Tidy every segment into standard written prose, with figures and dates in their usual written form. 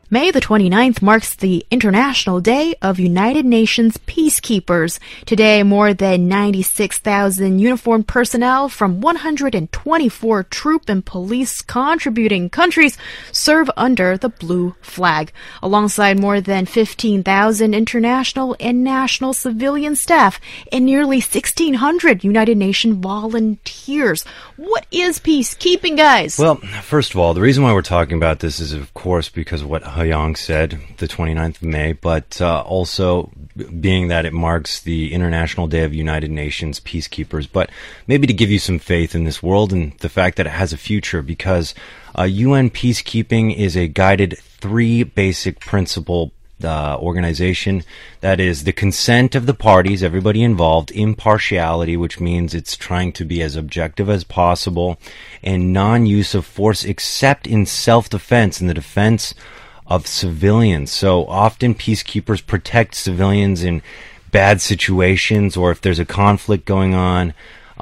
May the 29th marks the International Day of United Nations Peacekeepers. Today, more than 96,000 uniformed personnel from 124 troop and police contributing countries serve under the blue flag, alongside more than 15,000 international and national civilian staff and nearly 1,600 United Nations volunteers. What is peacekeeping, guys? Well, first of all, the reason why we're talking about this is, of course, because of what Yang said, the 29th of May, but also being that it marks the International Day of United Nations Peacekeepers, but maybe to give you some faith in this world and the fact that it has a future, because UN peacekeeping is a guided three basic principle organization. That is the consent of the parties, everybody involved, impartiality, which means it's trying to be as objective as possible, and non-use of force except in self-defense, in the defense of civilians. So often peacekeepers protect civilians in bad situations, or if there's a conflict going on.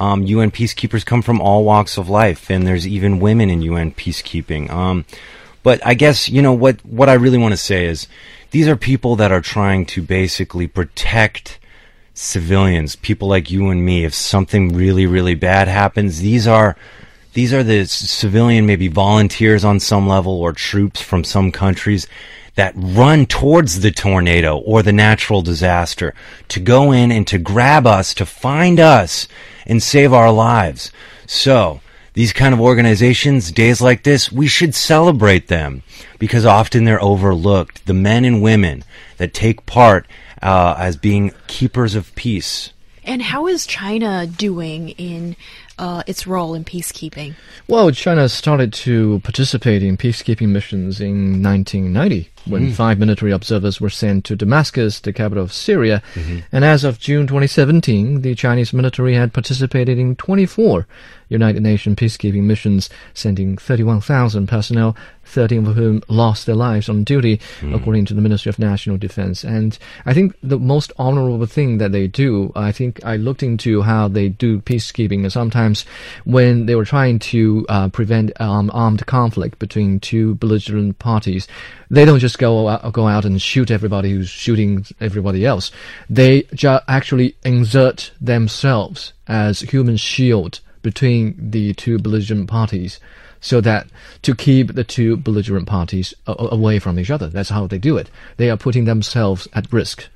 UN peacekeepers come from all walks of life, and there's even women in UN peacekeeping. But I guess, what I really want to say is these are people that are trying to basically protect civilians, people like you and me. If something really, really bad happens, these are the civilian, maybe volunteers on some level or troops from some countries that run towards the tornado or the natural disaster to go in and to grab us, to find us and save our lives. So these kind of organizations, days like this, we should celebrate them because often they're overlooked. The men and women that take part as being keepers of peace. And how is China doing in its role in peacekeeping? Well, China started to participate in peacekeeping missions in 1990 when 5 military observers were sent to Damascus, the capital of Syria. And as of June 2017, the Chinese military had participated in 24 United Nations peacekeeping missions, sending 31,000 personnel, 13 of whom lost their lives on duty, according to the Ministry of National Defense. And I think the most honorable thing that they do, I think I looked into how they do peacekeeping, and sometimes when they were trying to prevent armed conflict between two belligerent parties, they don't just go out and shoot everybody who's shooting everybody else. They actually exert themselves as human shield between the two belligerent parties, so that to keep the two belligerent parties away from each other. That's how they do it. They are putting themselves at risk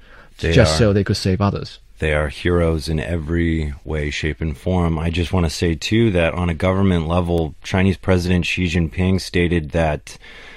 so they could save others. They are heroes in every way, shape, and form. I just want to say, too, that on a government level, Chinese President Xi Jinping stated that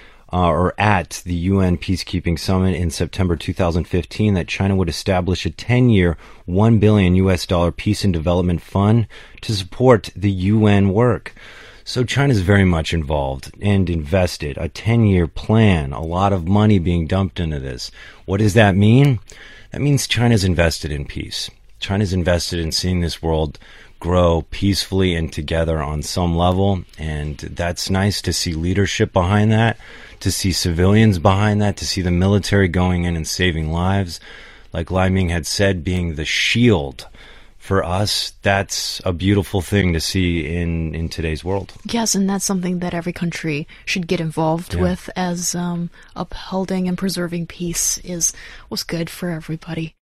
at the UN Peacekeeping Summit in September 2015 that China would establish a 10-year, $1 billion peace and development fund to support the UN work. So China's very much involved and invested. A 10-year plan, a lot of money being dumped into this. What does that mean? That means China's invested in peace. China's invested in seeing this world grow peacefully and together on some level, and that's nice to see leadership behind that, to see civilians behind that, to see the military going in and saving lives. Like Lai Ming had said, being the shield for us, that's a beautiful thing to see in today's world. Yes, and that's something that every country should get involved with, as upholding and preserving peace was good for everybody.